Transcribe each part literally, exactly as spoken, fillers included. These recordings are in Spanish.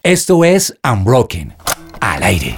Esto es Unbroken, al aire.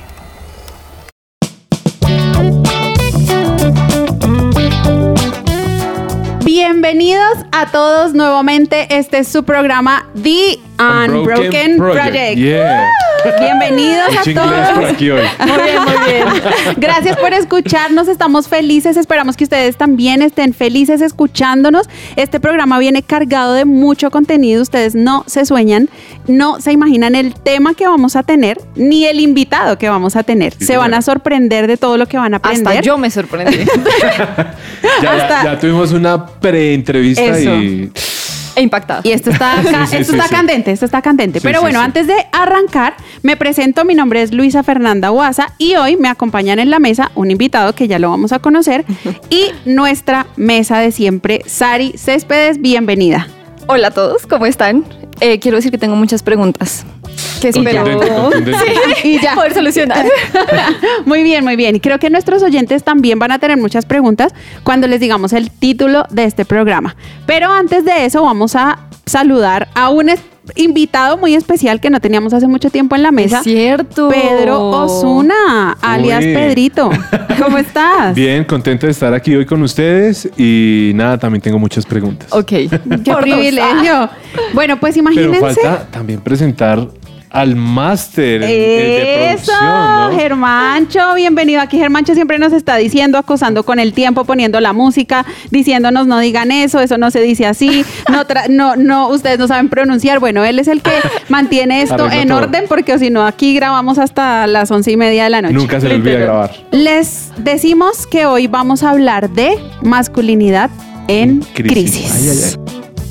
Bienvenidos a todos nuevamente. Este es su programa The Unbroken, Unbroken Project. Project. Yeah. Bienvenidos a todos. Por aquí hoy. Muy bien, muy bien. Gracias por escucharnos. Estamos felices. Esperamos que ustedes también estén felices escuchándonos. Este programa viene cargado de mucho contenido. Ustedes no se sueñan, no se imaginan el tema que vamos a tener, ni el invitado que vamos a tener. Sí, se van a sorprender de todo lo que van a aprender. Hasta yo me sorprendí. ya, Hasta... ya, ya tuvimos una pre-entrevista Eso. y... E impactada. Y esto está, Sí, sí, esto sí, está sí. candente, esto está candente. Sí, Pero sí, bueno, sí. antes de arrancar, me presento. Mi nombre es Luisa Fernanda Huaza y hoy me acompañan en la mesa un invitado que ya lo vamos a conocer y nuestra mesa de siempre, Sari Céspedes. Bienvenida. Hola a todos, ¿cómo están? Eh, quiero decir que tengo muchas preguntas que espero Contundente, contundente. Sí, Y ya. poder solucionar. Muy bien, muy bien. Y creo que nuestros oyentes también van a tener muchas preguntas cuando les digamos el título de este programa. Pero antes de eso vamos a saludar a un es- invitado muy especial que no teníamos hace mucho tiempo en la mesa. Es cierto. Pedro Osuna, alias Uy. Pedrito. ¿Cómo estás? Bien, contento de estar aquí hoy con ustedes y nada, también tengo muchas preguntas. Ok. Qué Por dos. privilegio. Bueno, pues Pero imagínense. falta también presentar al máster el- el de Eso, producción, ¿no? Germancho, bienvenido aquí. Germancho siempre nos está diciendo, acosando con el tiempo, poniendo la música, diciéndonos no digan eso, eso no se dice así, no, tra- no, no, ustedes no saben pronunciar. Bueno, él es el que mantiene esto Arregla en todo. orden, porque si no aquí grabamos hasta las once y media de la noche. Nunca se le olvida grabar. Les decimos que hoy vamos a hablar de masculinidad en crisis. Ay, ay, ay.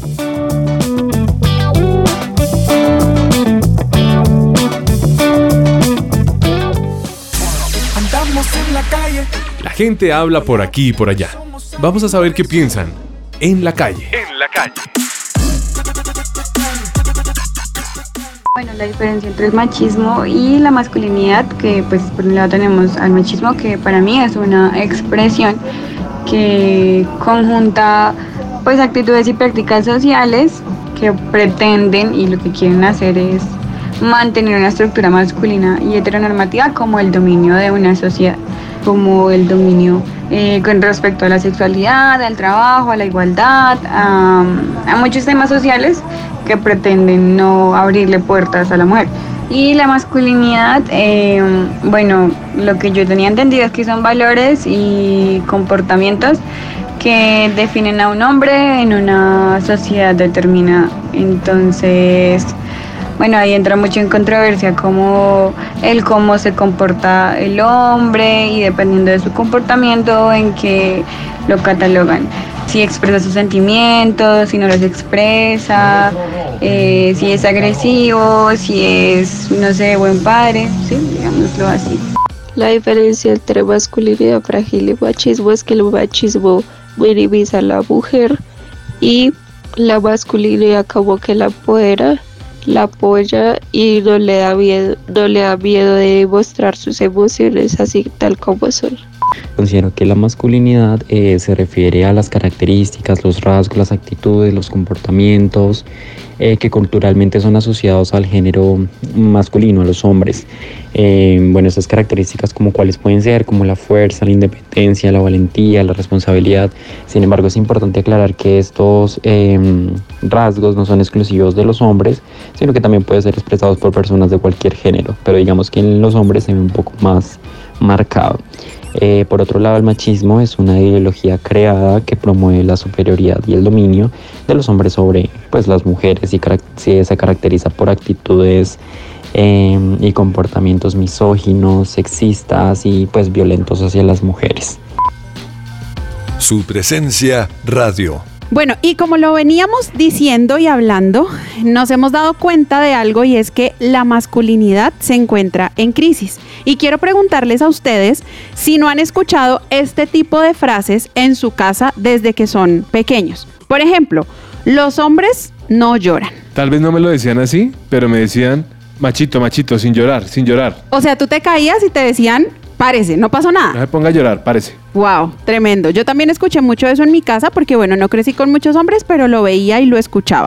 Andamos en la calle. La gente habla por aquí y por allá. Vamos a saber qué piensan en la calle. En la calle. Bueno, la diferencia entre el machismo y la masculinidad, que pues por un lado tenemos al machismo, que para mí es una expresión que conjunta pues actitudes y prácticas sociales que pretenden y lo que quieren hacer es mantener una estructura masculina y heteronormativa como el dominio de una sociedad, como el dominio eh, con respecto a la sexualidad, al trabajo, a la igualdad, a, a muchos temas sociales que pretenden no abrirle puertas a la mujer. Y la masculinidad, eh, bueno, lo que yo tenía entendido es que son valores y comportamientos que definen a un hombre en una sociedad determinada. Entonces, bueno, ahí entra mucho en controversia como el cómo se comporta el hombre y dependiendo de su comportamiento en que lo catalogan. Si expresa sus sentimientos, si no los expresa, eh, si es agresivo, si es, no sé, buen padre, sí, digámoslo así. La diferencia entre masculinidad frágil y machismo es que el machismo minimiza a la mujer y la masculinidad como que la empodera, la apoya y no le da miedo, no le da miedo de mostrar sus emociones así tal como son. Considero que la masculinidad eh, se refiere a las características, los rasgos, las actitudes, los comportamientos eh, que culturalmente son asociados al género masculino, a los hombres. Eh, bueno, estas características como cuáles pueden ser, como la fuerza, la independencia, la valentía, la responsabilidad. Sin embargo, es importante aclarar que estos eh, rasgos no son exclusivos de los hombres, sino que también pueden ser expresados por personas de cualquier género, pero digamos que en los hombres se ve un poco más marcado. Eh, por otro lado, el machismo es una ideología creada que promueve la superioridad y el dominio de los hombres sobre pues, las mujeres y carac- se, se caracteriza por actitudes eh, y comportamientos misóginos, sexistas y pues, violentos hacia las mujeres. Su presencia radio. Bueno, y como lo veníamos diciendo y hablando, nos hemos dado cuenta de algo y es que la masculinidad se encuentra en crisis. Y quiero preguntarles a ustedes si no han escuchado este tipo de frases en su casa desde que son pequeños. Por ejemplo, los hombres no lloran. Tal vez no me lo decían así, pero me decían machito, machito, sin llorar, sin llorar. O sea, tú te caías y te decían, párese, no pasó nada. No se ponga a llorar, párese. Wow, tremendo. Yo también escuché mucho eso en mi casa porque, bueno, no crecí con muchos hombres, pero lo veía y lo escuchaba.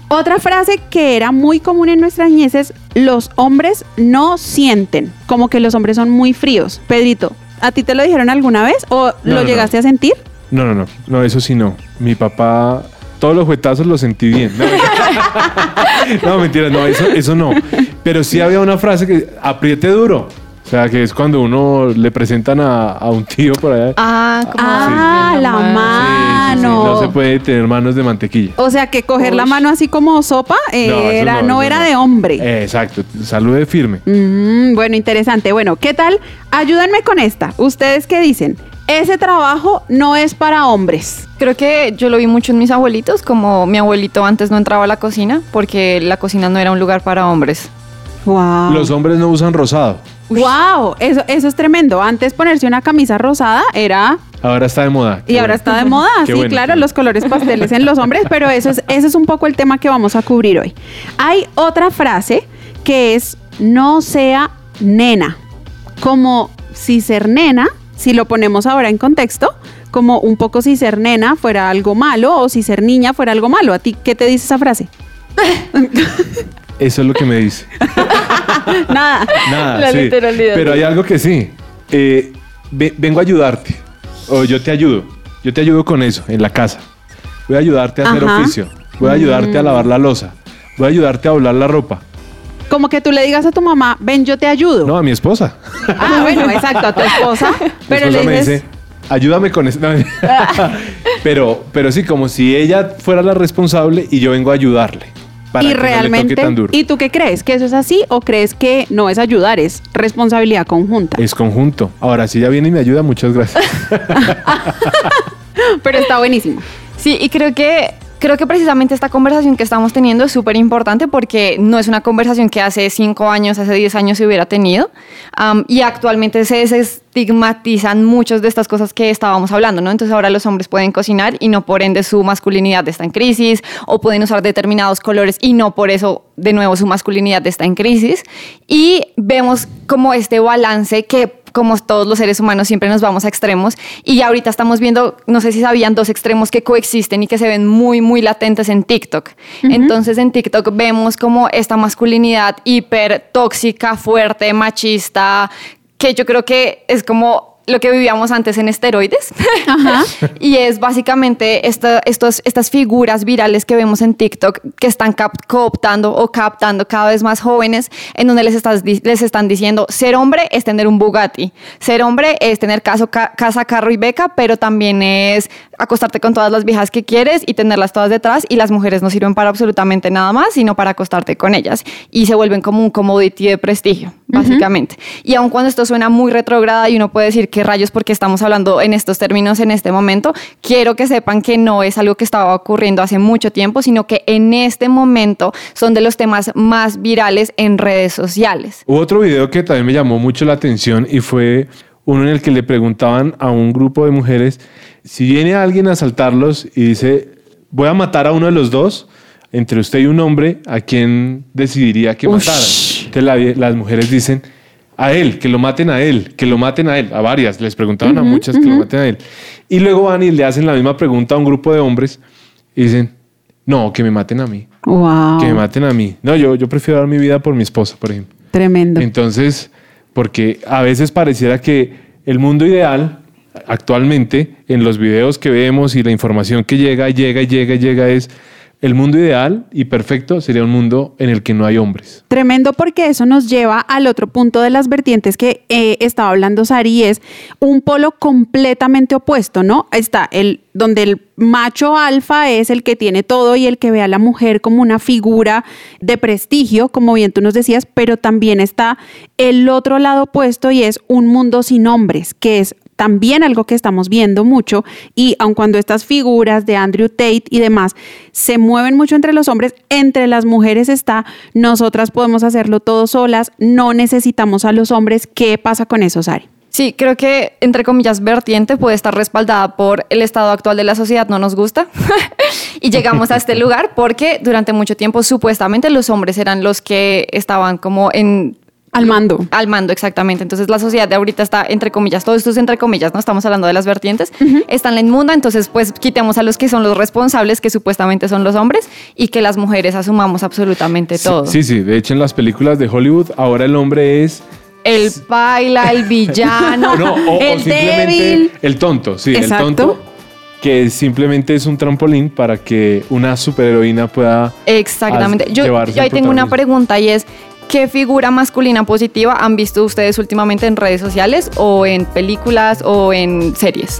Otra frase que era muy común en nuestra niñez es: los hombres no sienten, como que los hombres son muy fríos. Pedrito, ¿a ti te lo dijeron alguna vez o No, lo no, llegaste no. a sentir? No, no, no, no, eso sí no. Mi papá, todos los juetazos los sentí bien. No, no mentira, no, eso, eso no. Pero sí había una frase que apriete duro. O sea, que es cuando uno le presentan a, a un tío por allá. Ah, como Ah, sí, la mano. mano. Sí, sí, sí, no se puede tener manos de mantequilla. O sea, que coger Ush. la mano así como sopa eh, No, eso era, no, no, eso era no. de hombre. Eh, exacto, salude firme. Mm, bueno, interesante. Bueno, ¿qué tal? Ayúdenme con esta. ¿Ustedes qué dicen? Ese trabajo no es para hombres. Creo que yo lo vi mucho en mis abuelitos, como mi abuelito antes no entraba a la cocina porque la cocina no era un lugar para hombres. Wow. Los hombres no usan rosado. Wow, eso, eso es tremendo. Antes ponerse una camisa rosada era... Ahora está de moda. Y Qué ahora bueno. está de moda, Qué sí, bueno, claro, qué los colores pasteles en los hombres, pero eso es, ese es un poco el tema que vamos a cubrir hoy. Hay otra frase que es: no sea nena. Como si ser nena, si lo ponemos ahora en contexto, como un poco si ser nena fuera algo malo o si ser niña fuera algo malo. ¿A ti qué te dice esa frase? Eso es lo que me dice. Nada. Nada, La sí. literalidad. Pero hay algo que sí. Eh, ve- vengo a ayudarte. O yo te ayudo. Yo te ayudo con eso en la casa. Voy a ayudarte a hacer Ajá. oficio. Voy a ayudarte a lavar la loza. Voy a ayudarte a doblar la ropa. Como que tú le digas a tu mamá: ven, yo te ayudo. No, a mi esposa. Ah, bueno, exacto, a tu esposa. Mi Pero esposa le me dices... dice, ayúdame con eso. No, pero, pero sí, como si ella fuera la responsable y yo vengo a ayudarle. Para y que no le realmente, toque tan duro. ¿y tú qué crees? ¿Que eso es así o crees que no es ayudar, es responsabilidad conjunta? Es conjunto. Ahora, si ella viene y me ayuda, muchas gracias. Pero está buenísimo. Sí, y creo que creo que precisamente esta conversación que estamos teniendo es súper importante porque no es una conversación que hace cinco años, hace diez años se hubiera tenido. Um, y actualmente se desestigmatizan muchas de estas cosas que estábamos hablando, ¿no? Entonces ahora los hombres pueden cocinar y no por ende su masculinidad está en crisis, o pueden usar determinados colores y no por eso de nuevo su masculinidad está en crisis. Y vemos como este balance que, como todos los seres humanos, siempre nos vamos a extremos, y ahorita estamos viendo, no sé si sabían, dos extremos que coexisten y que se ven muy, muy latentes en TikTok. Uh-huh. Entonces en TikTok vemos como esta masculinidad hiper tóxica, fuerte, machista, que yo creo que es como lo que vivíamos antes en esteroides. Ajá. Y es básicamente esta, estos, estas figuras virales que vemos en TikTok que están cap- cooptando o captando cada vez más jóvenes, en donde les, estás, les están diciendo: ser hombre es tener un Bugatti, ser hombre es tener caso, ca- casa, carro y beca, pero también es acostarte con todas las viejas que quieres y tenerlas todas detrás, y las mujeres no sirven para absolutamente nada más, sino para acostarte con ellas, y se vuelven como un commodity de prestigio, básicamente. Uh-huh. Y aun cuando esto suena muy retrógrada y uno puede decir: ¿qué rayos? Porque estamos hablando en estos términos en este momento. Quiero que sepan que no es algo que estaba ocurriendo hace mucho tiempo, sino que en este momento son de los temas más virales en redes sociales. Hubo otro video que también me llamó mucho la atención y fue uno en el que le preguntaban a un grupo de mujeres: si viene alguien a asaltarlos y dice, voy a matar a uno de los dos, entre usted y un hombre, ¿a quién decidiría que mataran? Entonces la, las mujeres dicen, a él, que lo maten a él, que lo maten a él. A varias, les preguntaban uh-huh, a muchas uh-huh. que lo maten a él. Y luego van y le hacen la misma pregunta a un grupo de hombres y dicen, no, que me maten a mí. Wow. Que me maten a mí. No, yo, yo prefiero dar mi vida por mi esposa, por ejemplo. Tremendo. Entonces, porque a veces pareciera que el mundo ideal actualmente, en los videos que vemos y la información que llega, llega, llega, llega, es el mundo ideal y perfecto sería un mundo en el que no hay hombres. Tremendo, porque eso nos lleva al otro punto de las vertientes que eh, estaba hablando Sari, es un polo completamente opuesto, ¿no? Está el donde el macho alfa es el que tiene todo y el que ve a la mujer como una figura de prestigio, como bien tú nos decías, pero también está el otro lado opuesto y es un mundo sin hombres, que es también algo que estamos viendo mucho, y aun cuando estas figuras de Andrew Tate y demás se mueven mucho entre los hombres, entre las mujeres está, nosotras podemos hacerlo todo solas, no necesitamos a los hombres. ¿Qué pasa con eso, Sari? Sí, creo que, entre comillas, vertiente puede estar respaldada por el estado actual de la sociedad, no nos gusta. Y llegamos a este lugar porque durante mucho tiempo supuestamente los hombres eran los que estaban como en Al mando. Al mando, exactamente. Entonces la sociedad de ahorita está, entre comillas, todo esto es entre comillas, no estamos hablando de las vertientes, uh-huh. está en la inmunda, entonces pues quitemos a los que son los responsables, que supuestamente son los hombres, y que las mujeres asumamos absolutamente todo. Sí, sí, de hecho en las películas de Hollywood ahora el hombre es... El paila, el villano, no, o, el o simplemente débil. El tonto, sí, Exacto. el tonto. Que simplemente es un trampolín para que una superheroína pueda... Exactamente. Yo, yo ahí tengo una pregunta y es, ¿qué figura masculina positiva han visto ustedes últimamente en redes sociales o en películas o en series?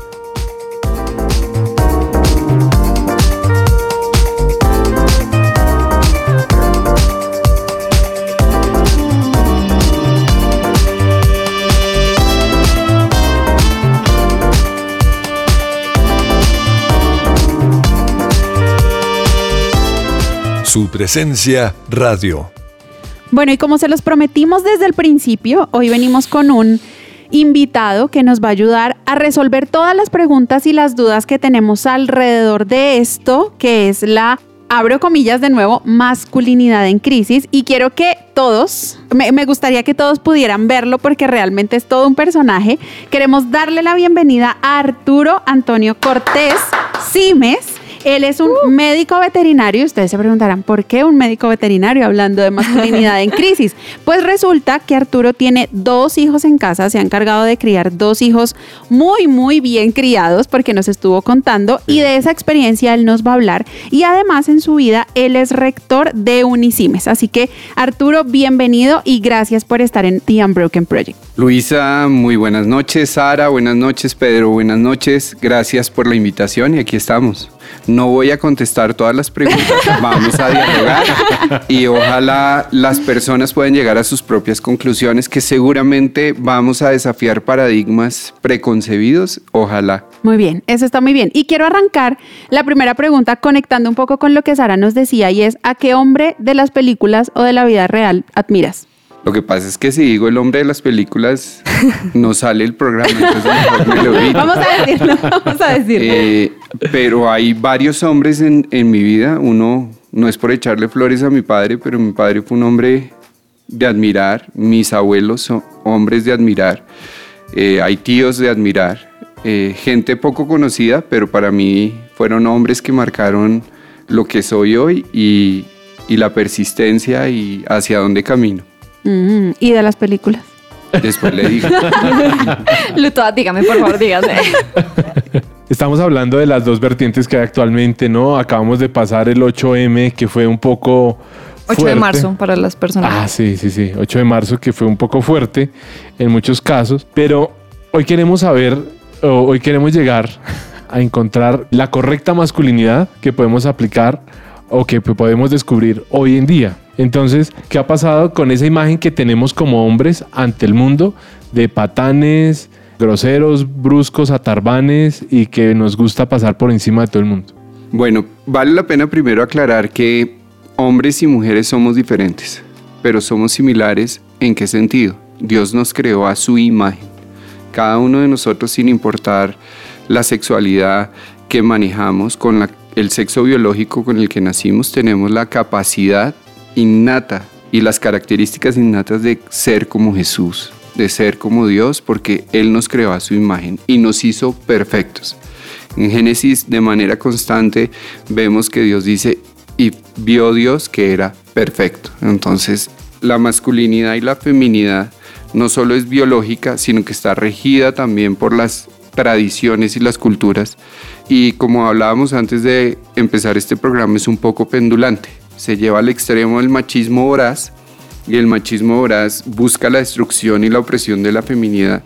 Su presencia radio. Bueno, y como se los prometimos desde el principio, hoy venimos con un invitado que nos va a ayudar a resolver todas las preguntas y las dudas que tenemos alrededor de esto, que es la, abro comillas de nuevo, masculinidad en crisis. Y quiero que todos, me, me gustaría que todos pudieran verlo porque realmente es todo un personaje. Queremos darle la bienvenida a Arturo Antonio Cortés Simes. Él es un uh. médico veterinario. Ustedes se preguntarán, ¿por qué un médico veterinario hablando de masculinidad en crisis? Pues resulta que Arturo tiene dos hijos en casa, se ha encargado de criar dos hijos muy, muy bien criados, porque nos estuvo contando, y de esa experiencia él nos va a hablar. Y además en su vida, él es rector de Unisimes. Así que, Arturo, bienvenido y gracias por estar en The Unbroken Project. Luisa, muy buenas noches. Sara, buenas noches. Pedro, buenas noches. Gracias por la invitación y aquí estamos. No voy a contestar todas las preguntas, vamos a dialogar y ojalá las personas puedan llegar a sus propias conclusiones, que seguramente vamos a desafiar paradigmas preconcebidos, ojalá. Muy bien, eso está muy bien. Y quiero arrancar la primera pregunta conectando un poco con lo que Sara nos decía, y es, ¿a qué hombre de las películas o de la vida real admiras? Lo que pasa es que si digo el hombre de las películas, no sale el programa, entonces mejor me lo evito. Vamos a decirlo, vamos a decirlo. Eh, pero hay varios hombres en, en mi vida. Uno, no es por echarle flores a mi padre, pero mi padre fue un hombre de admirar. Mis abuelos son hombres de admirar. Eh, hay tíos de admirar. Eh, gente poco conocida, pero para mí fueron hombres que marcaron lo que soy hoy y, y la persistencia y hacia dónde camino. Mm, ¿y de las películas? Después le digo. Lutoa, dígame, por favor, dígame. Estamos hablando de las dos vertientes que hay actualmente, ¿no? Acabamos de pasar el ocho eme, que fue un poco fuerte. ocho de marzo para las personas. Ah, sí, sí, sí. ocho de marzo, que fue un poco fuerte en muchos casos. Pero hoy queremos saber, o hoy queremos llegar a encontrar la correcta masculinidad que podemos aplicar o que podemos descubrir hoy en día. Entonces, ¿qué ha pasado con esa imagen que tenemos como hombres ante el mundo de patanes, groseros, bruscos, atarbanes y que nos gusta pasar por encima de todo el mundo? Bueno, vale la pena primero aclarar que hombres y mujeres somos diferentes, pero somos similares ¿en qué sentido? Dios nos creó a su imagen. Cada uno de nosotros, sin importar la sexualidad que manejamos, con la, el sexo biológico con el que nacimos, tenemos la capacidad innata y las características innatas de ser como Jesús, de ser como Dios, porque Él nos creó a su imagen y nos hizo perfectos. En Génesis, de manera constante, vemos que Dios dice, y vio Dios que era perfecto. Entonces, la masculinidad y la feminidad no solo es biológica, sino que está regida también por las tradiciones y las culturas. Y como hablábamos antes de empezar este programa, es un poco pendulante. Se lleva al extremo el machismo voraz, y el machismo voraz busca la destrucción y la opresión de la feminidad,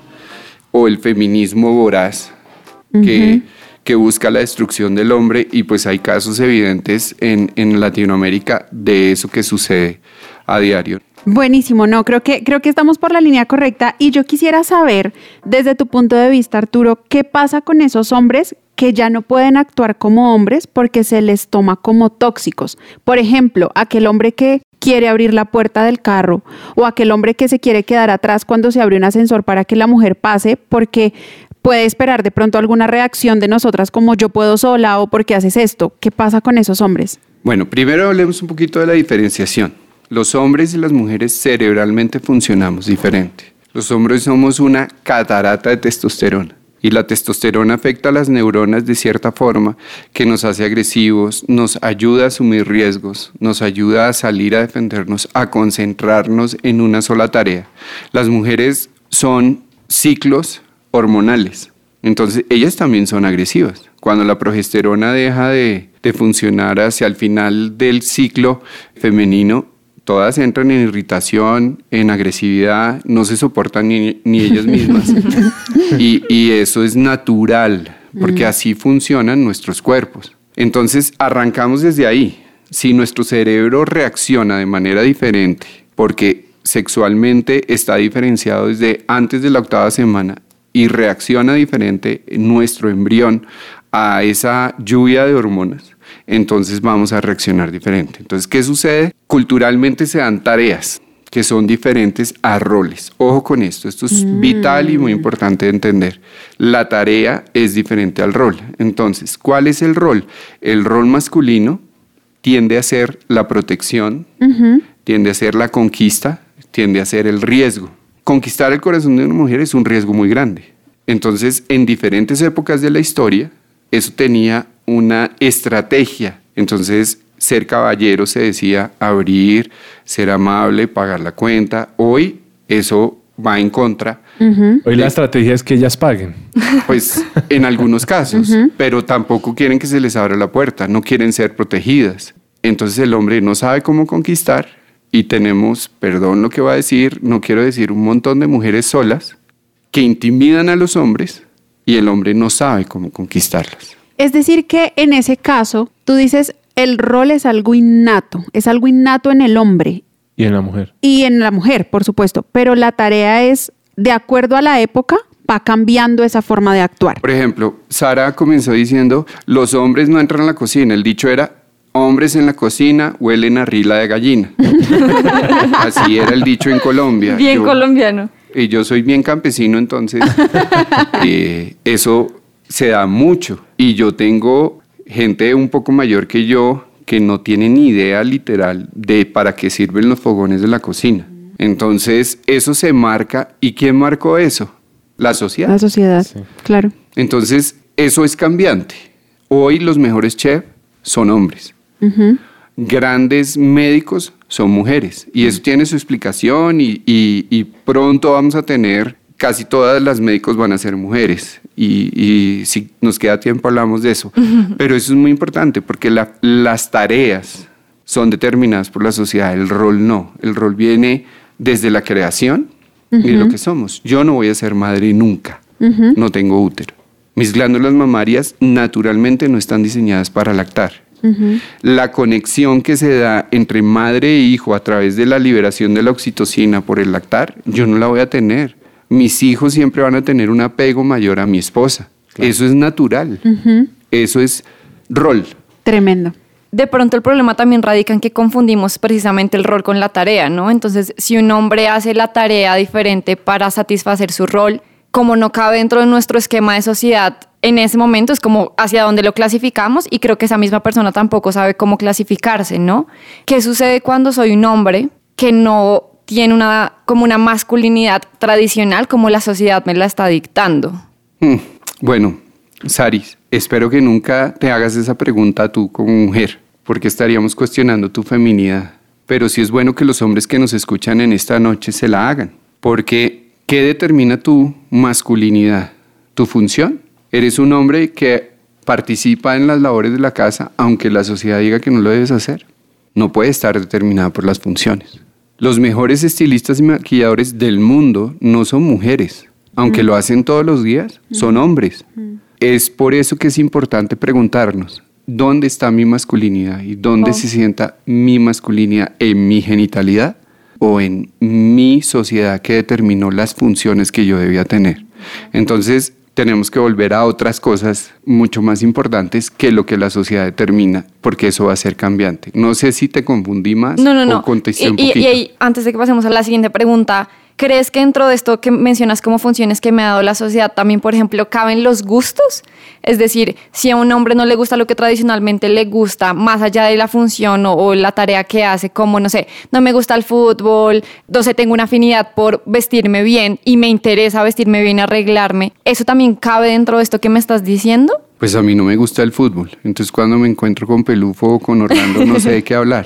o el feminismo voraz, uh-huh. que, que busca la destrucción del hombre, y pues hay casos evidentes en, en Latinoamérica de eso que sucede a diario. Buenísimo, no, creo que, creo que estamos por la línea correcta, y yo quisiera saber, desde tu punto de vista, Arturo, ¿qué pasa con esos hombres que ya no pueden actuar como hombres porque se les toma como tóxicos? Por ejemplo, aquel hombre que quiere abrir la puerta del carro, o aquel hombre que se quiere quedar atrás cuando se abre un ascensor para que la mujer pase porque puede esperar de pronto alguna reacción de nosotras como yo puedo sola o porque haces esto. ¿Qué pasa con esos hombres? Bueno, primero hablemos un poquito de la diferenciación. Los hombres y las mujeres cerebralmente funcionamos diferente. Los hombres somos una catarata de testosterona y la testosterona afecta a las neuronas de cierta forma que nos hace agresivos, nos ayuda a asumir riesgos, nos ayuda a salir a defendernos, a concentrarnos en una sola tarea. Las mujeres son ciclos hormonales, entonces ellas también son agresivas. Cuando la progesterona deja de, de funcionar hacia el final del ciclo femenino, todas entran en irritación, en agresividad, no se soportan ni, ni ellas mismas. y, y eso es natural, porque así funcionan nuestros cuerpos. Entonces, arrancamos desde ahí. Si nuestro cerebro reacciona de manera diferente, porque sexualmente está diferenciado desde antes de la octava semana y reacciona diferente nuestro embrión a esa lluvia de hormonas, entonces vamos a reaccionar diferente. Entonces, ¿qué sucede? Culturalmente se dan tareas que son diferentes a roles. Ojo con esto, esto es mm. vital y muy importante de entender. La tarea es diferente al rol. Entonces, ¿cuál es el rol? El rol masculino tiende a ser la protección, uh-huh. tiende a ser la conquista, tiende a ser el riesgo. Conquistar el corazón de una mujer es un riesgo muy grande. Entonces, en diferentes épocas de la historia, eso tenía una estrategia. Entonces, ser caballero se decía abrir, ser amable, pagar la cuenta. Hoy eso va en contra. Uh-huh. Hoy la estrategia es que ellas paguen. Pues en algunos casos, uh-huh. pero tampoco quieren que se les abra la puerta, no quieren ser protegidas. Entonces el hombre no sabe cómo conquistar y tenemos, perdón lo que voy a decir, no quiero decir un montón de mujeres solas que intimidan a los hombres y el hombre no sabe cómo conquistarlas. Es decir que en ese caso, tú dices, el rol es algo innato, es algo innato en el hombre. Y en la mujer. Y en la mujer, por supuesto, pero la tarea es, de acuerdo a la época, va cambiando esa forma de actuar. Por ejemplo, Sara comenzó diciendo, los hombres no entran a la cocina. El dicho era, hombres en la cocina huelen a rila de gallina. Así era el dicho en Colombia. Bien yo, colombiano. Y yo soy bien campesino, entonces eh, eso se da mucho. Y yo tengo gente un poco mayor que yo que no tiene ni idea literal de para qué sirven los fogones de la cocina. Entonces, eso se marca. ¿Y quién marcó eso? La sociedad. La sociedad, sí. Claro. Entonces, eso es cambiante. Hoy los mejores chefs son hombres. Uh-huh. Grandes médicos son mujeres. Y eso tiene su explicación y, y, y pronto vamos a tener, casi todas las médicos van a ser mujeres. Y, y si nos queda tiempo hablamos de eso. Uh-huh. Pero eso es muy importante porque la, las tareas son determinadas por la sociedad, el rol no. El rol viene desde la creación uh-huh. y de lo que somos. Yo no voy a ser madre nunca, uh-huh. no tengo útero. Mis glándulas mamarias naturalmente no están diseñadas para lactar. Uh-huh. La conexión que se da entre madre e hijo a través de la liberación de la oxitocina por el lactar, yo no la voy a tener. Mis hijos siempre van a tener un apego mayor a mi esposa. Claro. Eso es natural. Uh-huh. Eso es rol. Tremendo. De pronto el problema también radica en que confundimos precisamente el rol con la tarea, ¿no? Entonces, si un hombre hace la tarea diferente para satisfacer su rol, como no cabe dentro de nuestro esquema de sociedad, en ese momento es como hacia dónde lo clasificamos y creo que esa misma persona tampoco sabe cómo clasificarse, ¿no? ¿Qué sucede cuando soy un hombre que no tiene una, como una masculinidad tradicional como la sociedad me la está dictando? Hmm. Bueno, Saris, espero que nunca te hagas esa pregunta tú como mujer, porque estaríamos cuestionando tu feminidad. Pero sí es bueno que los hombres que nos escuchan en esta noche se la hagan, porque ¿qué determina tu masculinidad? ¿Tu función? ¿Eres un hombre que participa en las labores de la casa aunque la sociedad diga que no lo debes hacer? No puede estar determinada por las funciones. Los mejores estilistas y maquilladores del mundo no son mujeres, aunque mm. lo hacen todos los días, mm. son hombres. Mm. Es por eso que es importante preguntarnos, ¿dónde está mi masculinidad? ¿Y dónde oh. se sienta mi masculinidad? ¿En mi genitalidad o en mi sociedad que determinó las funciones que yo debía tener? Entonces, tenemos que volver a otras cosas mucho más importantes que lo que la sociedad determina, porque eso va a ser cambiante. No sé si te confundí más no, no, no. o contesté y, un poquito. Y, y, y antes de que pasemos a la siguiente pregunta, ¿crees que dentro de esto que mencionas como funciones que me ha dado la sociedad también, por ejemplo, caben los gustos? Es decir, si a un hombre no le gusta lo que tradicionalmente le gusta, más allá de la función o, o la tarea que hace, como, no sé, no me gusta el fútbol, no sé, tengo una afinidad por vestirme bien y me interesa vestirme bien, arreglarme, ¿eso también cabe dentro de esto que me estás diciendo? Pues a mí no me gusta el fútbol, entonces cuando me encuentro con Pelufo o con Orlando no sé de qué hablar,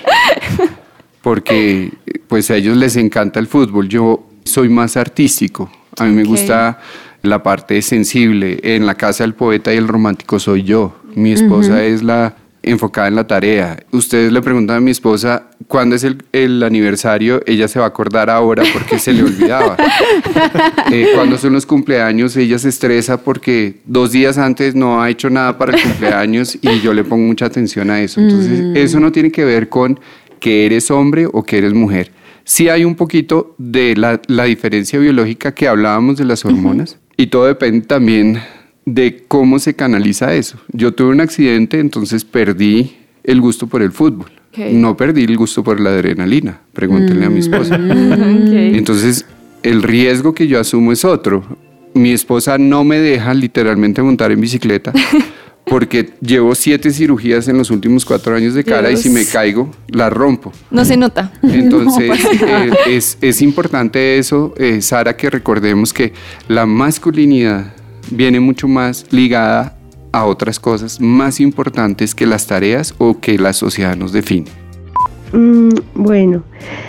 porque pues a ellos les encanta el fútbol, yo soy más artístico, a mí me okay. gusta la parte sensible, en la casa del poeta y el romántico soy yo, mi esposa uh-huh. es la enfocada en la tarea. Ustedes le preguntan a mi esposa cuándo es el, el aniversario, ella se va a acordar ahora porque se le olvidaba. eh, cuándo son los cumpleaños, ella se estresa porque dos días antes no ha hecho nada para el cumpleaños y yo le pongo mucha atención a eso. Entonces, mm. eso no tiene que ver con que eres hombre o que eres mujer. Sí hay un poquito de la, la diferencia biológica que hablábamos de las hormonas uh-huh. y todo depende también de cómo se canaliza eso. Yo tuve un accidente, entonces perdí el gusto por el fútbol. Okay. No perdí el gusto por la adrenalina. Pregúntenle mm. a mi esposa. Okay. Entonces, el riesgo que yo asumo es otro. Mi esposa no me deja literalmente montar en bicicleta porque llevo siete cirugías en los últimos cuatro años de cara Dios. Y si me caigo, la rompo. No se nota. Entonces, no, eh, es, es importante eso, eh, Sara, que recordemos que la masculinidad viene mucho más ligada a otras cosas más importantes que las tareas o que la sociedad nos define. Mm, bueno,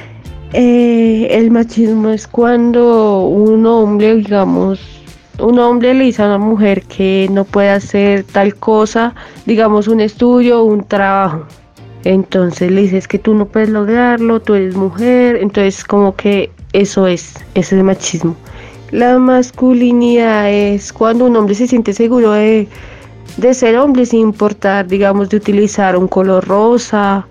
eh, el machismo es cuando un hombre, digamos, un hombre le dice a una mujer que no puede hacer tal cosa, digamos un estudio o un trabajo. Entonces le dices que tú no puedes lograrlo, tú eres mujer, entonces como que eso es, ese es el machismo. La masculinidad es cuando un hombre se siente seguro de, de ser hombre sin importar, digamos, de utilizar un color rosa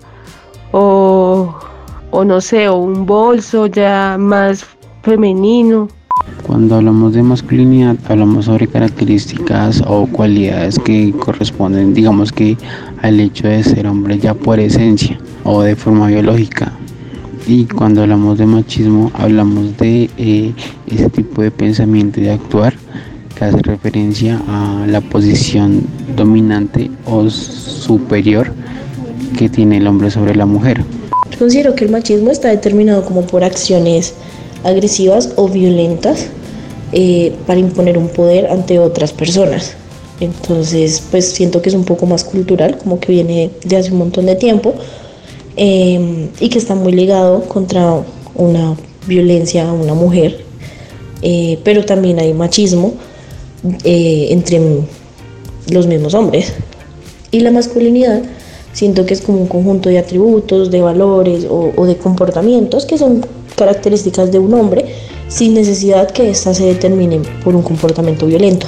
o, o no sé, o un bolso ya más femenino. Cuando hablamos de masculinidad, hablamos sobre características o cualidades que corresponden, digamos que al hecho de ser hombre ya por esencia o de forma biológica. Y cuando hablamos de machismo, hablamos de eh, ese tipo de pensamiento y de actuar que hace referencia a la posición dominante o superior que tiene el hombre sobre la mujer. Yo considero que el machismo está determinado como por acciones agresivas o violentas eh, para imponer un poder ante otras personas. Entonces, pues siento que es un poco más cultural, como que viene de hace un montón de tiempo. Eh, y que está muy ligado contra una violencia a una mujer, eh, pero también hay machismo eh, entre los mismos hombres. Y la masculinidad siento que es como un conjunto de atributos, de valores o, o de comportamientos que son características de un hombre sin necesidad que éstas se determinen por un comportamiento violento.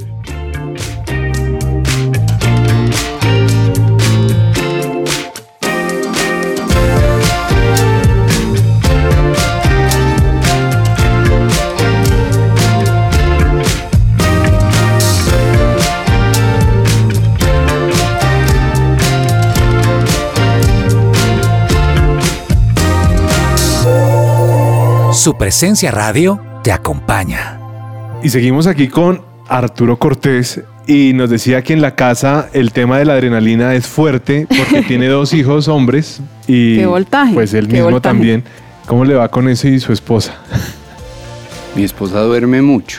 Su presencia radio te acompaña. Y seguimos aquí con Arturo Cortés y nos decía que en la casa el tema de la adrenalina es fuerte porque tiene dos hijos hombres y qué voltaje, pues él qué mismo voltaje. También. ¿Cómo le va con eso y su esposa? Mi esposa duerme mucho.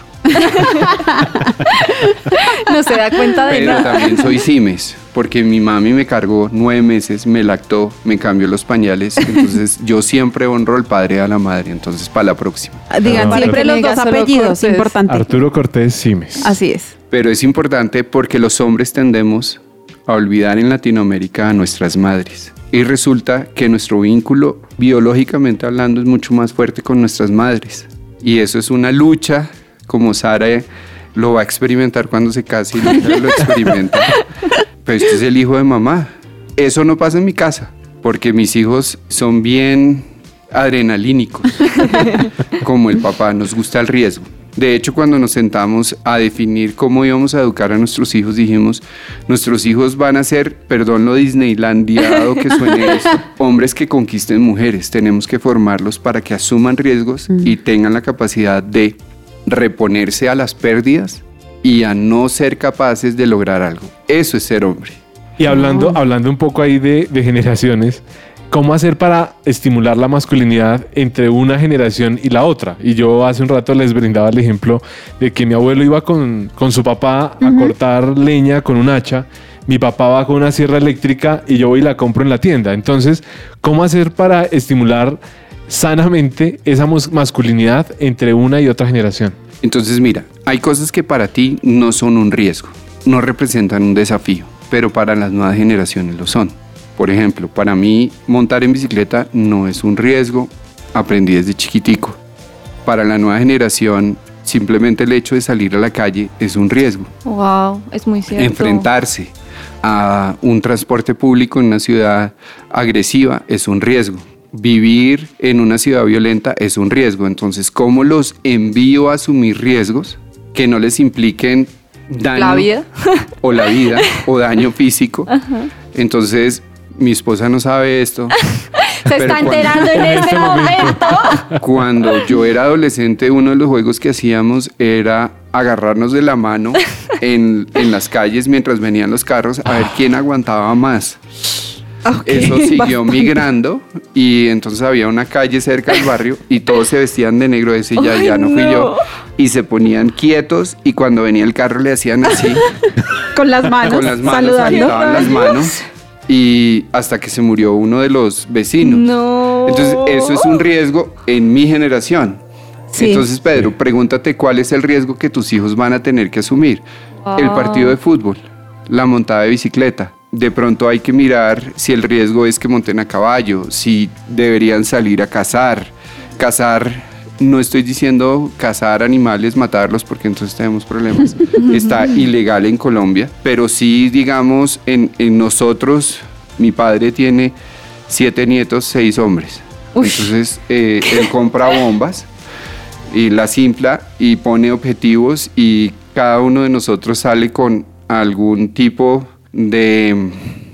No se da cuenta de Pero nada. también soy Simes, porque mi mami me cargó nueve meses, me lactó, me cambió los pañales, entonces yo siempre honro al padre y a la madre, entonces para la próxima. Digan Ah, siempre los dos apellidos, Cortés. importante. Arturo Cortés Simes. Así es. Pero es importante porque los hombres tendemos a olvidar en Latinoamérica a nuestras madres. Y resulta que nuestro vínculo, biológicamente hablando, es mucho más fuerte con nuestras madres. Y eso es una lucha, como Sara lo va a experimentar cuando se case y lo, lo experimenta. Pero este es el hijo de mamá. Eso no pasa en mi casa, porque mis hijos son bien adrenalínicos, como el papá, nos gusta el riesgo. De hecho, cuando nos sentamos a definir cómo íbamos a educar a nuestros hijos, dijimos, nuestros hijos van a ser, perdón lo disneylandiado que suene esto, hombres que conquisten mujeres. Tenemos que formarlos para que asuman riesgos mm. y tengan la capacidad de reponerse a las pérdidas y a no ser capaces de lograr algo. Eso es ser hombre. Y hablando, oh. hablando un poco ahí de, de generaciones, ¿cómo hacer para estimular la masculinidad entre una generación y la otra? Y yo hace un rato les brindaba el ejemplo de que mi abuelo iba con, con su papá a uh-huh. cortar leña con un hacha, mi papá va con una sierra eléctrica y yo voy y la compro en la tienda. Entonces, ¿cómo hacer para estimular sanamente esa masculinidad entre una y otra generación? Entonces, mira, hay cosas que para ti no son un riesgo, no representan un desafío, pero para las nuevas generaciones lo son. Por ejemplo, para mí montar en bicicleta no es un riesgo, aprendí desde chiquitico. Para la nueva generación, simplemente el hecho de salir a la calle es un riesgo. Wow, es muy cierto. Enfrentarse a un transporte público en una ciudad agresiva es un riesgo. Vivir en una ciudad violenta es un riesgo. Entonces, ¿cómo los envío a asumir riesgos que no les impliquen daño? La vida. O la vida, o daño físico. Ajá. Entonces, mi esposa no sabe esto. Se está enterando en este momento. Cuando yo era adolescente, uno de los juegos que hacíamos era agarrarnos de la mano en, en las calles mientras venían los carros a ver quién aguantaba más. Okay, Eso siguió bastante. migrando y entonces había una calle cerca del barrio y todos se vestían de negro. Ese ya, ya no fui no. yo. Y se ponían quietos y cuando venía el carro le hacían así. Con las manos, con las manos, saludando. agitaban las manos. Y hasta que se murió uno de los vecinos. No. Entonces, eso es un riesgo en mi generación. Sí. Entonces, Pedro, pregúntate cuál es el riesgo que tus hijos van a tener que asumir. Oh. El partido de fútbol, la montada de bicicleta. De pronto hay que mirar si el riesgo es que monten a caballo, si deberían salir a cazar. Cazar, no estoy diciendo cazar animales, matarlos, porque entonces tenemos problemas. Está ilegal en Colombia, pero sí, digamos, en, en nosotros, mi padre tiene siete nietos, seis hombres. Uy. Entonces, eh, él compra bombas y las infla y pone objetivos y cada uno de nosotros sale con algún tipo de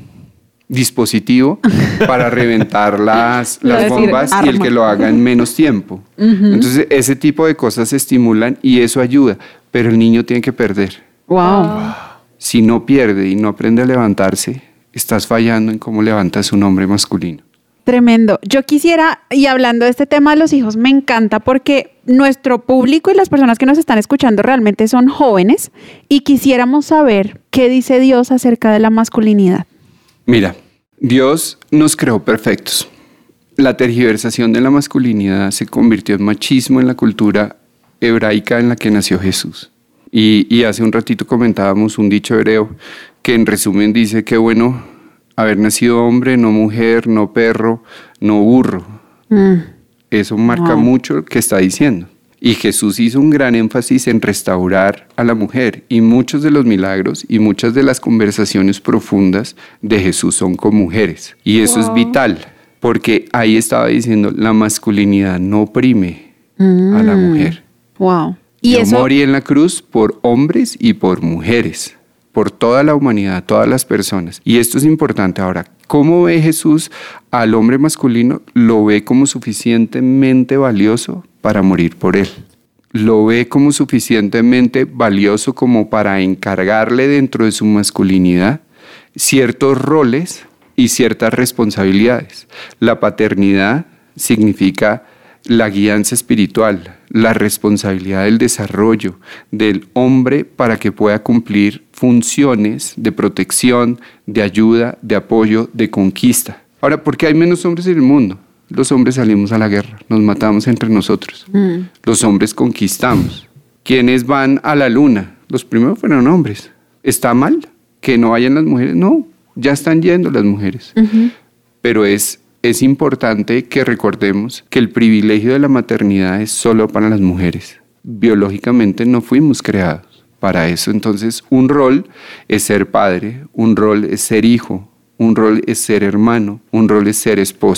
dispositivo para reventar las, las bombas y el que lo haga en menos tiempo. Uh-huh. Entonces, ese tipo de cosas se estimulan y eso ayuda, pero el niño tiene que perder. Wow. Si no pierde y no aprende a levantarse, estás fallando en cómo levantas un hombre masculino. Tremendo. Yo quisiera, y hablando de este tema de los hijos, me encanta porque nuestro público y las personas que nos están escuchando realmente son jóvenes y quisiéramos saber qué dice Dios acerca de la masculinidad. Mira, Dios nos creó perfectos. La tergiversación de la masculinidad se convirtió en machismo en la cultura hebraica en la que nació Jesús. Y, y hace un ratito comentábamos un dicho hebreo que en resumen dice que bueno haber nacido hombre, no mujer, no perro, no burro. Mm. Eso marca wow. mucho lo que está diciendo. Y Jesús hizo un gran énfasis en restaurar a la mujer. Y muchos de los milagros y muchas de las conversaciones profundas de Jesús son con mujeres. Y eso wow. es vital, porque ahí estaba diciendo, la masculinidad no oprime mm. a la mujer. Wow. ¿Y Yo eso? morí en la cruz por hombres y por mujeres. Por toda la humanidad, todas las personas. Y esto es importante. Ahora, ¿cómo ve Jesús al hombre masculino? Lo ve como suficientemente valioso para morir por él. Lo ve como suficientemente valioso como para encargarle dentro de su masculinidad ciertos roles y ciertas responsabilidades. La paternidad significa la guianza espiritual, la responsabilidad del desarrollo del hombre para que pueda cumplir funciones de protección, de ayuda, de apoyo, de conquista. Ahora, ¿por qué hay menos hombres en el mundo? Los hombres salimos a la guerra, nos matamos entre nosotros. Mm. Los hombres conquistamos. ¿Quiénes van a la luna? Los primeros fueron hombres. ¿Está mal que no vayan las mujeres? No, ya están yendo las mujeres. Uh-huh. Pero es Es importante que recordemos que el privilegio de la maternidad es solo para las mujeres. Biológicamente no fuimos creados para eso. Entonces, un rol es ser padre, un rol es ser hijo, un rol es ser hermano, un rol es ser esposo.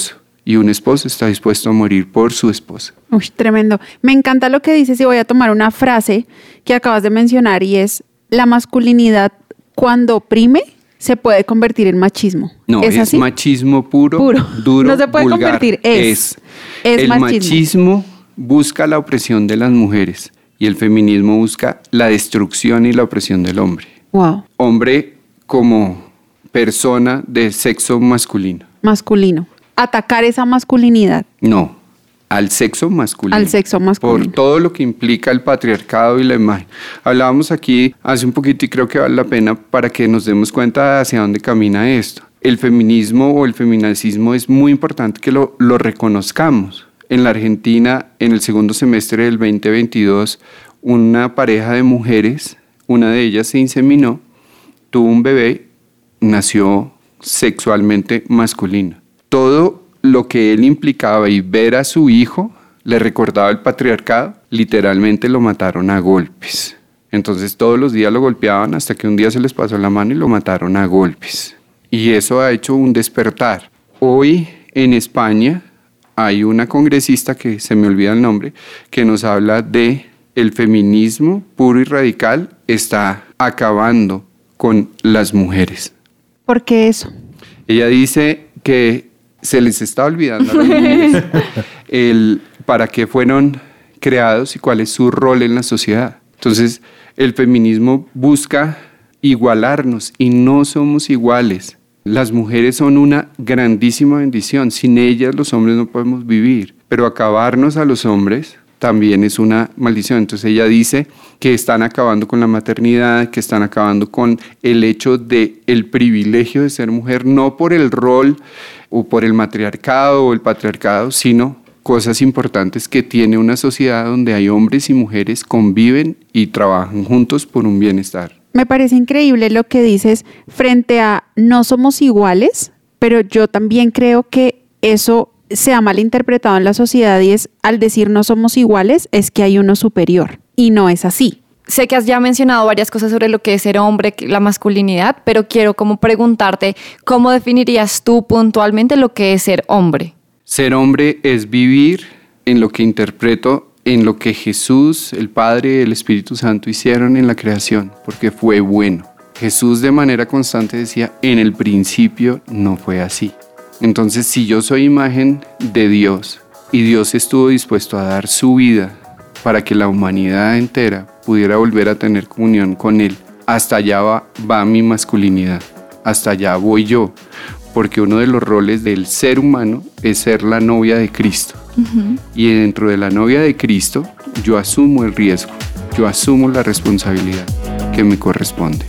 y un esposo está dispuesto a morir por su esposa. Uy, tremendo. Me encanta lo que dices y voy a tomar una frase que acabas de mencionar y es: la masculinidad cuando oprime se puede convertir en machismo. No, es, es así? machismo puro, Puro. duro, No se puede vulgar. convertir, es. Es. Es El machismo. machismo busca la opresión de las mujeres y el feminismo busca la destrucción y la opresión del hombre. Wow. Hombre como persona de sexo masculino. Masculino. Atacar esa masculinidad. No, al sexo masculino. Al sexo masculino. Por todo lo que implica el patriarcado y la imagen. Hablábamos aquí hace un poquito y creo que vale la pena para que nos demos cuenta hacia dónde camina esto. El feminismo o el feminacismo es muy importante que lo, lo reconozcamos. En la Argentina, en el segundo semestre del veinte veintidós, una pareja de mujeres, una de ellas se inseminó, tuvo un bebé, nació sexualmente masculino. Todo lo que él implicaba y ver a su hijo le recordaba el patriarcado, literalmente lo mataron a golpes. Entonces todos los días lo golpeaban hasta que un día se les pasó la mano y lo mataron a golpes. Y eso ha hecho un despertar. Hoy en España hay una congresista, que se me olvida el nombre, que nos habla de el feminismo puro y radical está acabando con las mujeres. ¿Por qué eso? Ella dice que se les está olvidando a las mujeres el para qué fueron creados y cuál es su rol en la sociedad. Entonces, el feminismo busca igualarnos y no somos iguales. Las mujeres son una grandísima bendición. Sin ellas los hombres no podemos vivir. Pero acabarnos a los hombres también es una maldición. Entonces ella dice que están acabando con la maternidad, que están acabando con el hecho de el privilegio de ser mujer, no por el rol o por el matriarcado o el patriarcado, sino cosas importantes que tiene una sociedad donde hay hombres y mujeres conviven y trabajan juntos por un bienestar. Me parece increíble lo que dices frente a no somos iguales, pero yo también creo que eso se ha malinterpretado en la sociedad y es al decir no somos iguales es que hay uno superior y no es así. Sé que has ya mencionado varias cosas sobre lo que es ser hombre, la masculinidad, pero quiero como preguntarte, ¿cómo definirías tú puntualmente lo que es ser hombre? Ser hombre es vivir en lo que interpreto, en lo que Jesús, el Padre y el Espíritu Santo hicieron en la creación, porque fue bueno. Jesús de manera constante decía, en el principio no fue así. Entonces, si yo soy imagen de Dios y Dios estuvo dispuesto a dar su vida para que la humanidad entera pudiera volver a tener comunión con Él, hasta allá va, va mi masculinidad, hasta allá voy yo, porque uno de los roles del ser humano es ser la novia de Cristo. Uh-huh. Y dentro de la novia de Cristo, yo asumo el riesgo, yo asumo la responsabilidad que me corresponde.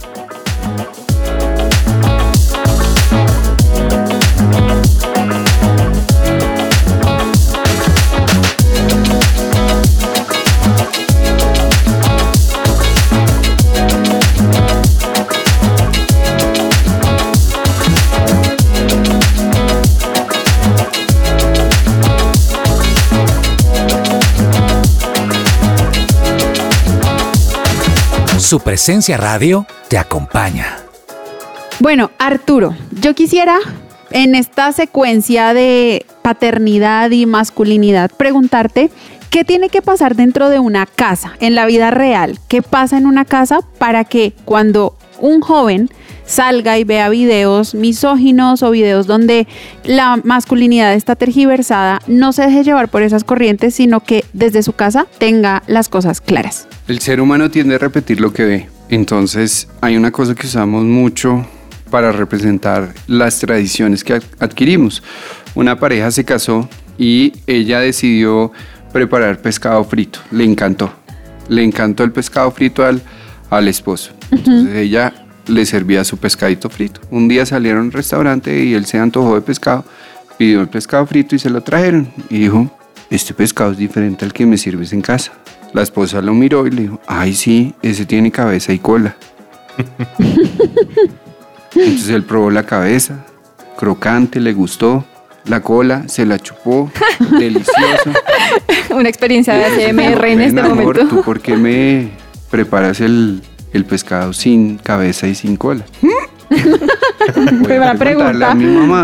Su presencia radio te acompaña. Bueno, Arturo, yo quisiera en esta secuencia de paternidad y masculinidad preguntarte qué tiene que pasar dentro de una casa, en la vida real. ¿Qué pasa en una casa para que cuando un joven salga y vea videos misóginos o videos donde la masculinidad está tergiversada, no se deje llevar por esas corrientes, sino que desde su casa tenga las cosas claras? El ser humano tiende a repetir lo que ve. Entonces hay una cosa que usamos mucho para representar las tradiciones que adquirimos. Una pareja se casó y ella decidió preparar pescado frito. Le encantó. Le encantó el pescado frito al, al esposo. Entonces uh-huh. ella le servía su pescadito frito. Un día salieron al restaurante y él se antojó de pescado, pidió el pescado frito y se lo trajeron. Y dijo, este pescado es diferente al que me sirves en casa. La esposa lo miró y le dijo, ay sí, ese tiene cabeza y cola. Entonces él probó la cabeza, crocante, le gustó. La cola, se la chupó, delicioso. Una experiencia de A S M R en este amor, momento. ¿Tú por qué me preparas el, el pescado sin cabeza y sin cola? Voy a preguntarle a mi mamá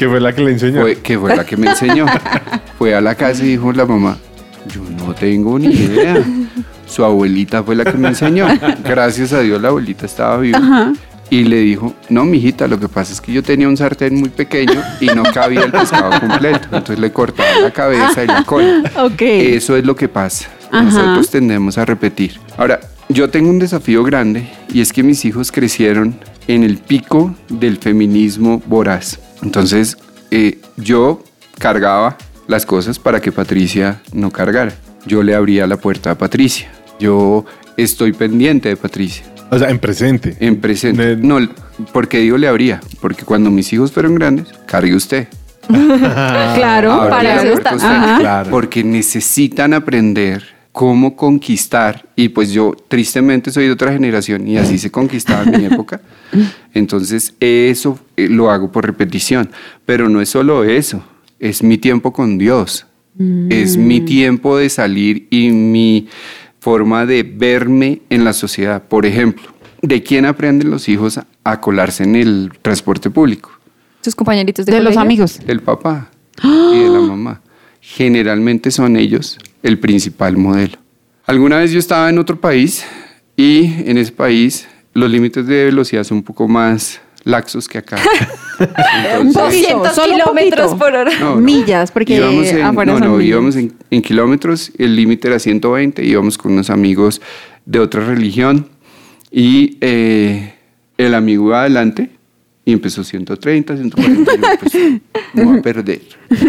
Que fue la que le enseñó. Fue, que fue la que me enseñó. Fue a la casa y dijo la mamá, yo no tengo ni idea. Su abuelita fue la que me enseñó. Gracias a Dios la abuelita estaba viva. Ajá. Y le dijo, no, mijita, lo que pasa es que yo tenía un sartén muy pequeño y no cabía el pescado completo. Entonces le cortaba la cabeza y la cola. Okay. Eso es lo que pasa. Ajá. Nosotros tendemos a repetir. Ahora, yo tengo un desafío grande y es que mis hijos crecieron en el pico del feminismo voraz. Entonces, eh, yo cargaba las cosas para que Patricia no cargara. Yo le abría la puerta a Patricia. Yo estoy pendiente de Patricia. O sea, en presente. En presente. No, porque digo le abría. Porque cuando mis hijos fueron grandes, cargue usted. Claro, Abría para la eso puerta está. usted. Claro. Porque necesitan aprender cómo conquistar. Y pues yo tristemente soy de otra generación y así se conquistaba en mi época. Entonces eso eh, lo hago por repetición. Pero no es solo eso. Es mi tiempo con Dios. Mm. Es mi tiempo de salir y mi forma de verme en la sociedad. Por ejemplo, ¿de quién aprenden los hijos a colarse en el transporte público? Sus compañeritos de, de colegio. los amigos. Del papá y de la mamá. Generalmente son ellos el principal modelo. Alguna vez yo estaba en otro país y en ese país los límites de velocidad son un poco más laxos que acá. Un poquito, solo kilómetros por hora. No, no. Millas, porque íbamos en, afuera no, son no, millas. íbamos en, en kilómetros, el límite era ciento veinte, íbamos con unos amigos de otra religión y eh, el amigo iba adelante y empezó ciento treinta, ciento cuarenta, y yo, pues, me voy a perder.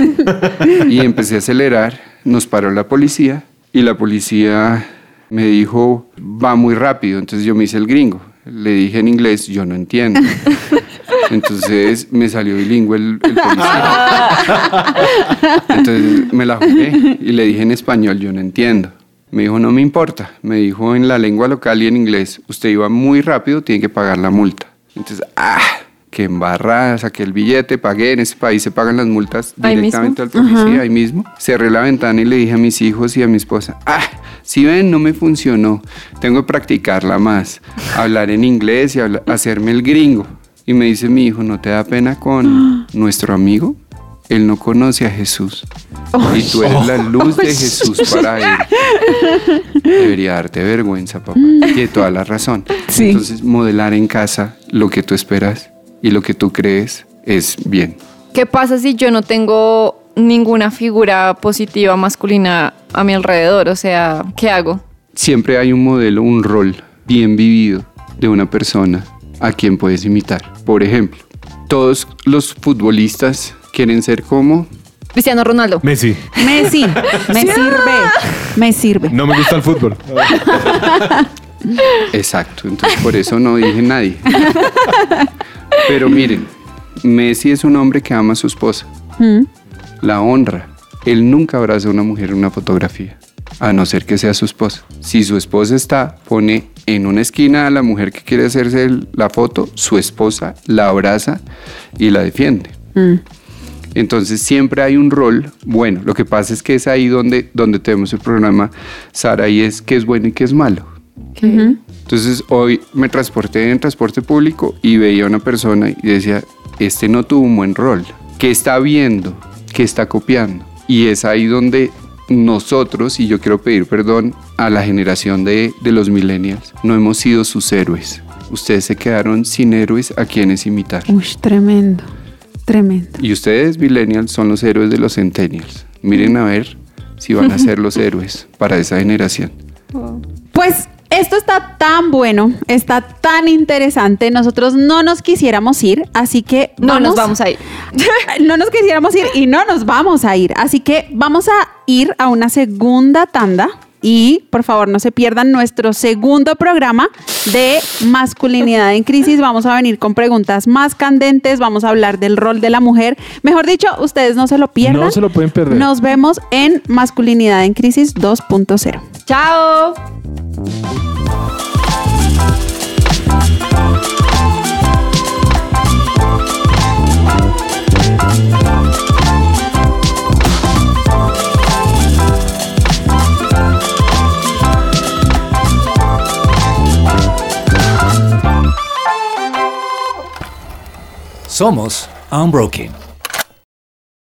Y empecé a acelerar, nos paró la policía y la policía me dijo, va muy rápido, entonces yo me hice el gringo. Le dije en inglés, yo no entiendo. Entonces me salió bilingüe el, el policía. Entonces me la jugué y le dije en español, yo no entiendo. Me dijo, no me importa. Me dijo en la lengua local y en inglés, usted iba muy rápido, tiene que pagar la multa. Entonces, ah, qué embarrada, saqué el billete, pagué. En ese país se pagan las multas directamente al policía, uh-huh. ahí mismo. Cerré la ventana y le dije a mis hijos y a mi esposa, ah, si ven, no me funcionó. Tengo que practicarla más. Hablar en inglés y hablar, hacerme el gringo. Y me dice mi hijo, ¿no te da pena con nuestro amigo? Él no conoce a Jesús. Oh, y tú eres oh, la luz de Jesús oh, para él. Debería darte vergüenza, papá. Tiene toda la razón. Sí. Entonces, modelar en casa lo que tú esperas y lo que tú crees es bien. ¿Qué pasa si yo no tengo ninguna figura positiva masculina a mi alrededor? O sea, ¿qué hago? Siempre hay un modelo, un rol bien vivido de una persona a quien puedes imitar. Por ejemplo, todos los futbolistas quieren ser como Cristiano Ronaldo. Messi. Messi. Me sirve. Me sirve. No me gusta el fútbol. Exacto. Entonces por eso no dije nadie. Pero miren, Messi es un hombre que ama a su esposa. ¿Mm? La honra. Él nunca abraza a una mujer en una fotografía, a no ser que sea su esposa. Si su esposa está, pone en una esquina a la mujer que quiere hacerse la foto, su esposa la abraza y la defiende. Mm. Entonces siempre hay un rol bueno. Lo que pasa es que es ahí donde, donde tenemos el programa, Sara, y es qué es bueno y qué es malo. Okay. Uh-huh. Entonces hoy me transporté en transporte público y veía a una persona y decía, este no tuvo un buen rol. ¿Qué está viendo? ¿Qué está copiando? Y es ahí donde nosotros, y yo quiero pedir perdón a la generación de, de los millennials, no hemos sido sus héroes. Ustedes se quedaron sin héroes a quienes imitar. Uy, tremendo. Tremendo. Y ustedes, millennials, son los héroes de los centennials. Miren a ver si van a ser los héroes para esa generación. Pues esto está tan bueno, está tan interesante. Nosotros no nos quisiéramos ir, así que vamos, no nos vamos a ir. No nos quisiéramos ir y no nos vamos a ir. Así que vamos a ir a una segunda tanda. Y por favor no se pierdan nuestro segundo programa de Masculinidad en Crisis. Vamos a venir con preguntas más candentes, vamos a hablar del rol de la mujer. Mejor dicho, ustedes no se lo pierdan. No se lo pueden perder. Nos vemos en Masculinidad en Crisis dos punto cero. ¡Chao! Somos Unbroken.